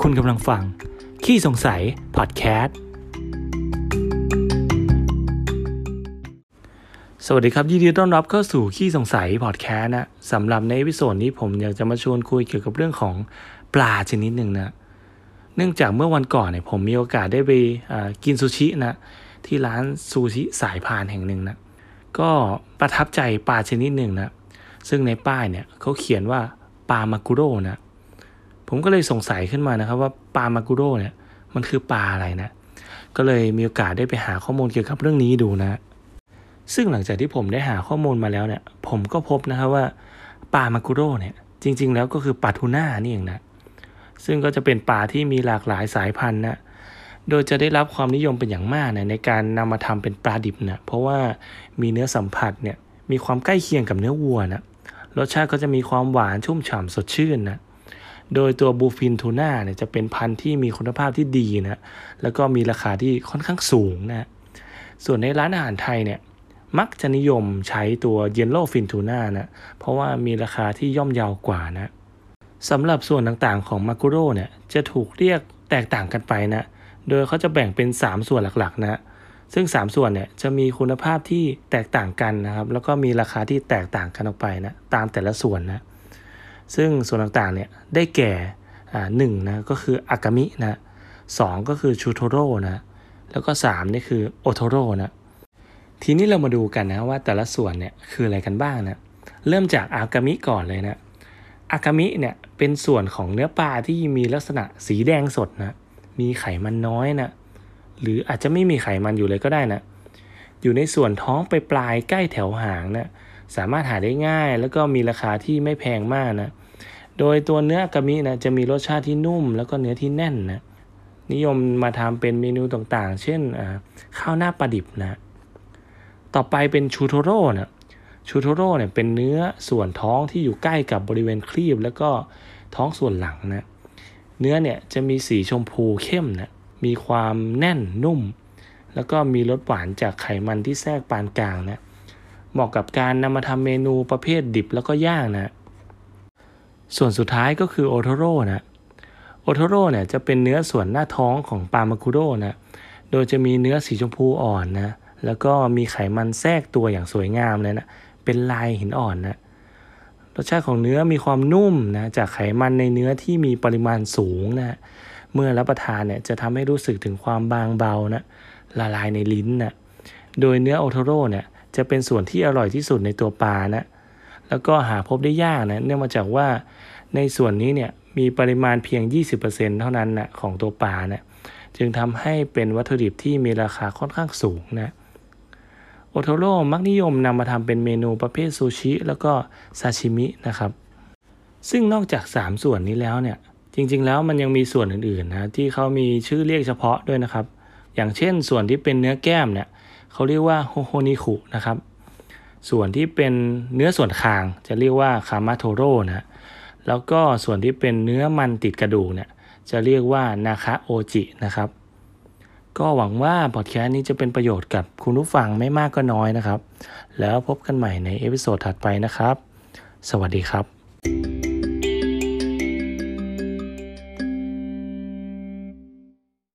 คุณกำลังฟังขี้สงสัยพอดแคสต์สวัสดีครับยินดีต้อนรับเข้าสู่ขี้สงสัยพอดแคสต์นะสำหรับในเอพิโซดนี้ผมอยากจะมาชวนคุยเกี่ยวกับเรื่องของปลาชนิดหนึ่งนะเนื่องจากเมื่อวันก่อนเนี่ยผมมีโอกาสได้ไปกินซูชินะที่ร้านซูชิสายพานแห่งหนึ่งนะก็ประทับใจปลาชนิดหนึ่งนะซึ่งในป้ายเนี่ยเขาเขียนว่าปลามากุโร่นะผมก็เลยสงสัยขึ้นมานะครับว่าปลามากุโร่เนี่ยมันคือปลาอะไรนะก็เลยมีโอกาสได้ไปหาข้อมูลเกี่ยวกับเรื่องนี้ดูนะซึ่งหลังจากที่ผมได้หาข้อมูลมาแล้วเนี่ยผมก็พบนะครับว่าปลามากุโร่เนี่ยจริงๆแล้วก็คือปลาทูน่านี่เองนะซึ่งก็จะเป็นปลาที่มีหลากหลายสายพันธุ์นะโดยจะได้รับความนิยมเป็นอย่างมากนะในการนำมาทำเป็นปลาดิบนะเพราะว่ามีเนื้อสัมผัสเนี่ยมีความใกล้เคียงกับเนื้อวัวนะรสชาติก็จะมีความหวานชุ่มฉ่ำสดชื่นนะโดยตัวบูฟินทูน่าเนี่ยจะเป็นพันธุ์ที่มีคุณภาพที่ดีนะแล้วก็มีราคาที่ค่อนข้างสูงนะส่วนในร้านอาหารไทยเนี่ยมักจะนิยมใช้ตัวเยลโล่ฟินทูน่านะเพราะว่ามีราคาที่ย่อมเยาวกว่านะสำหรับส่วนต่างๆของมากุโร่เนี่ยจะถูกเรียกแตกต่างกันไปนะโดยเขาจะแบ่งเป็น3ส่วนหลักๆนะซึ่ง3ส่วนเนี่ยจะมีคุณภาพที่แตกต่างกันนะครับแล้วก็มีราคาที่แตกต่างกันออกไปนะตามแต่ละส่วนนะซึ่งส่วนต่างๆเนี่ยได้แก่1นะก็คืออากามินะ2ก็คือชูโทโร่นะแล้วก็3นี่คือโอโทโร่นะทีนี้เรามาดูกันนะว่าแต่ละส่วนเนี่ยคืออะไรกันบ้างนะเริ่มจากอากามิก่อนเลยนะอากามิเนี่ยเป็นส่วนของเนื้อปลาที่มีลักษณะสีแดงสดนะมีไขมันน้อยนะหรืออาจจะไม่มีไขมันอยู่เลยก็ได้นะอยู่ในส่วนท้องไปปลายใกล้แถวหางนะสามารถหาได้ง่ายแล้วก็มีราคาที่ไม่แพงมากนะโดยตัวเนื้ออากามินะจะมีรสชาติที่นุ่มแล้วก็เนื้อที่แน่นนะนิยมมาทำเป็นเมนูต่างๆเช่นข้าวหน้าปลาดิบนะต่อไปเป็นชูโทโร่นะชูโทโร่เนี่ยเป็นเนื้อส่วนท้องที่อยู่ใกล้กับบริเวณครีบแล้วก็ท้องส่วนหลังนะเนื้อเนี่ยจะมีสีชมพูเข้มนะมีความแน่นนุ่มแล้วก็มีรสหวานจากไขมันที่แทรกปานกลางนะเหมาะกับการนำมาทำเมนูประเภทดิบแล้วก็ย่างนะส่วนสุดท้ายก็คือโอโทโร่นะโอโทโร่เนี่ยจะเป็นเนื้อส่วนหน้าท้องของปลามากุโร่นะโดยจะมีเนื้อสีชมพูอ่อนนะแล้วก็มีไขมันแทรกตัวอย่างสวยงามเลยนะเป็นลายหินอ่อนนะรสชาติของเนื้อมีความนุ่มนะจากไขมันในเนื้อที่มีปริมาณสูงนะเมื่อรับประทานเนี่ยจะทำให้รู้สึกถึงความบางเบานะละลายในลิ้นนะโดยเนื้อโอโทโร่เนี่ยจะเป็นส่วนที่อร่อยที่สุดในตัวปลานะแล้วก็หาพบได้ยากนะเนื่องมาจากว่าในส่วนนี้เนี่ยมีปริมาณเพียง 20% เท่านั้นนะของตัวปลานะจึงทำให้เป็นวัตถุดิบที่มีราคาค่อนข้างสูงนะโอโทโร่มักนิยมนำมาทำเป็นเมนูประเภทซูชิแล้วก็ซาชิมินะครับซึ่งนอกจาก3ส่วนนี้แล้วเนี่ยจริงๆแล้วมันยังมีส่วนอื่นๆนะที่เขามีชื่อเรียกเฉพาะด้วยนะครับอย่างเช่นส่วนที่เป็นเนื้อแก้มเนี่ยเขาเรียกว่าโฮโฮนิคุนะครับส่วนที่เป็นเนื้อส่วนคางจะเรียกว่าคามาโทโร่นะแล้วก็ส่วนที่เป็นเนื้อมันติดกระดูกเนี่ยจะเรียกว่านาคาโอจินะครับก็หวังว่าพอดแคสต์นี้จะเป็นประโยชน์กับคุณผู้ฟังไม่มากก็น้อยนะครับแล้วพบกันใหม่ในเอพิโซดถัดไปนะครับสวัสดีครับ